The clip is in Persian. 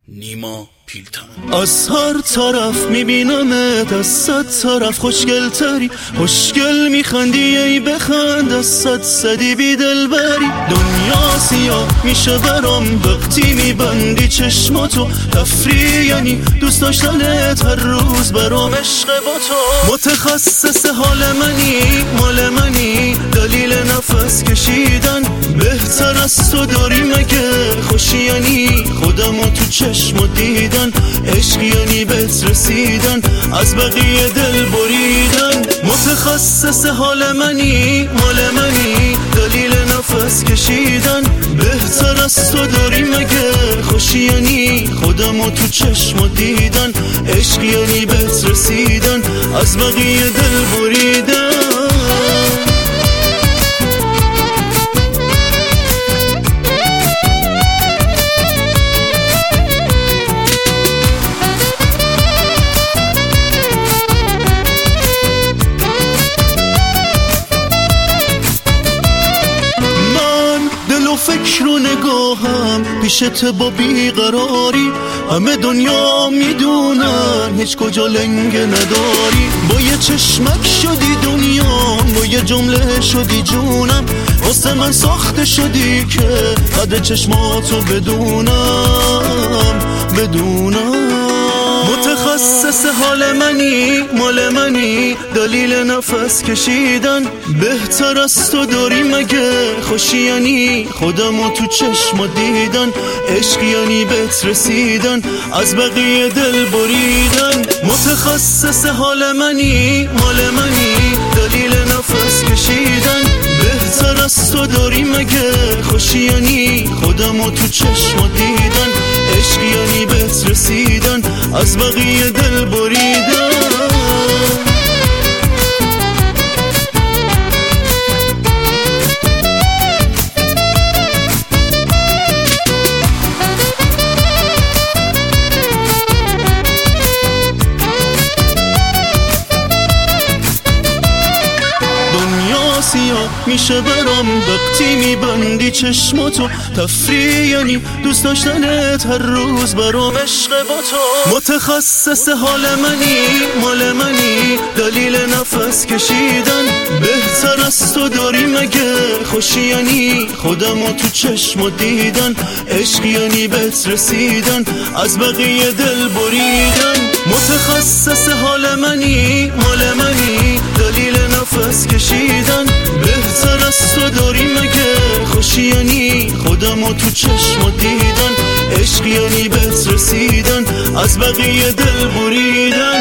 نیما پیلتن. از هر طرف میبینمت، از 100 طرف خوشگل تری، خوشگل میخندی ای بخند، از 100 صدی بی دل بری. دنیا سیاه میشه برام وقتی میبندی چشماتو، تفریح یعنی دوست داشتنت هر روز برام عشق با تو. متخصص حال منی مال منی، دلیل نفس کشیدن بهتر از تو داری مگه؟ خوشی یعنی خودمو تو چشمو دیدن، عشق یعنی بهت رسیدن، از بقیه دل بریدن. متخصص حال منی مال منی، دلیل نفس کشیدن بهتر از تو داری مگه؟ خوشی یعنی خودمو تو چشمو دیدن، عشق یعنی بهت رسیدن، از بقیه دل بریدن. فکر و نگاهم پیشت با بیقراری، همه دنیا میدونن هیچ کجا لنگه نداری. با یه چشمک شدی دنیا، با یه جمله شدی جونم، واسه من ساخته شدی که قدر چشماتو بدونم. متخصص حال منی مال منی، دلیل نفس کشیدن بهتر از تو داری مگه؟ خوشی یعنی خودمو تو چشم دیدن، عشق یعنی بهت رسیدن، از بقیه دل بریدن. متخصص حال منی مال منی، دلیل نفس کشیدن بهتر از تو داری مگه؟ خوشی یعنی خودمو تو چشم دیدن، عشق یعنی بهت رسیدن، از بقیه دل بریدن. سیاه میشه برام وقتی میبندی چشماتو، تفریح یعنی دوست داشتنت هر روز برام عشق با تو. متخصص حال منی مال منی، دلیل نفس کشیدن بهتر از تو داری مگه؟ خوشی یعنی خودمو تو چشمو دیدن، عشق یعنی بهت رسیدن، از بقیه دل بریدن. متخصص حال منی مال منی، دلیل نفس کشیدن بهتر از تو داری مگه؟ خوشی یعنی خودمو تو چشم دیدن، عشق یعنی بهت رسیدن، از بقیه دل بریدن.